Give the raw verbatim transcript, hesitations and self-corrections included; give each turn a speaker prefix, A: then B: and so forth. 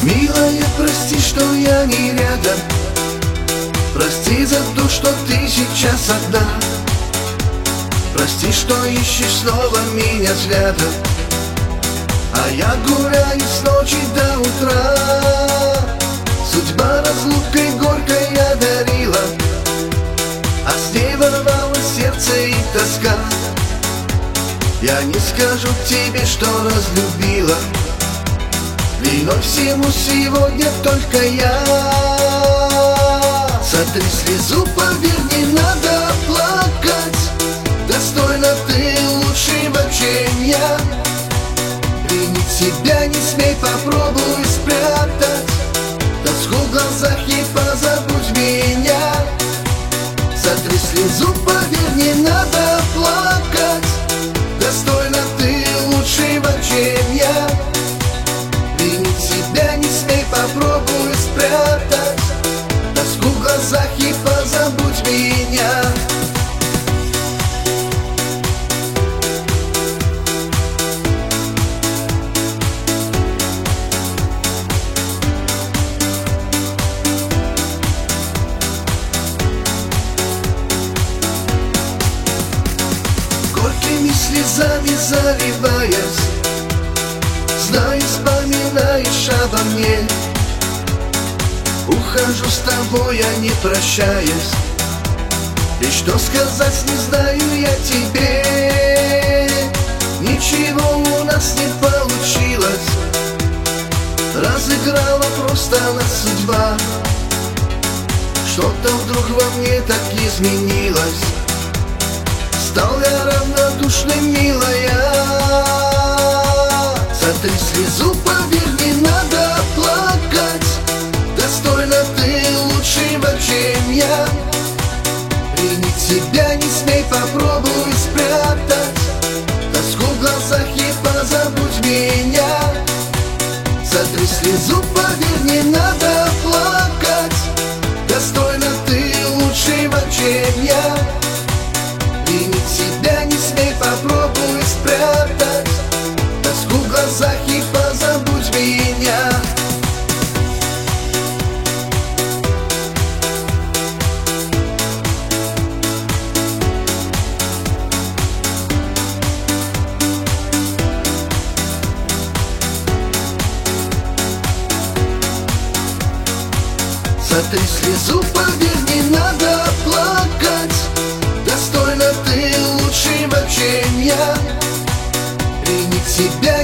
A: Милая, прости, что я не рядом. Прости за то, что ты сейчас одна. Прости, что ищешь снова меня взглядом, а я гуляю с ночи до утра. Судьба разлукой горькой одарила, а с ней ворвалось сердце и тоска. Я не скажу тебе, что разлюбила, виной всему сегодня только я. Сотри слезу, поверь, не надо плакать. Достойна ты лучшего, чем я. Винить себя не смей, попробуй спрятать тоску в глазах и позабудь меня. Сотри слезу, поверь, не надо плакать. Достойна ты лучшего, чем я. Винить себя не смей, попробуй спрятать тоску в глазах и позабудь меня. Горькими слезами заливаясь, знаю, вспоминаешь обо мне. Ухожу с тобой, я не прощаясь, и что сказать не знаю я тебе. Ничего у нас не получилось, разыграла просто нас судьба. Что-то вдруг во мне так изменилось, стал я равнодушным, милая. Сотри слезу, поверь, не надо плакать. Достойна ты лучшего, чем я. Винить себя не смей, попробуй спрятать тоску в глазах и позабудь меня. Сотри слезу, поверь, не надо плакать. Достойна ты лучшего, чем я. Винить себя не смей, попробуй спрятать тоску в глазах и позабудь меня. Сотри слезу, поверь, не надо плакать. Достойна ты лучшего, чем я. Винить себя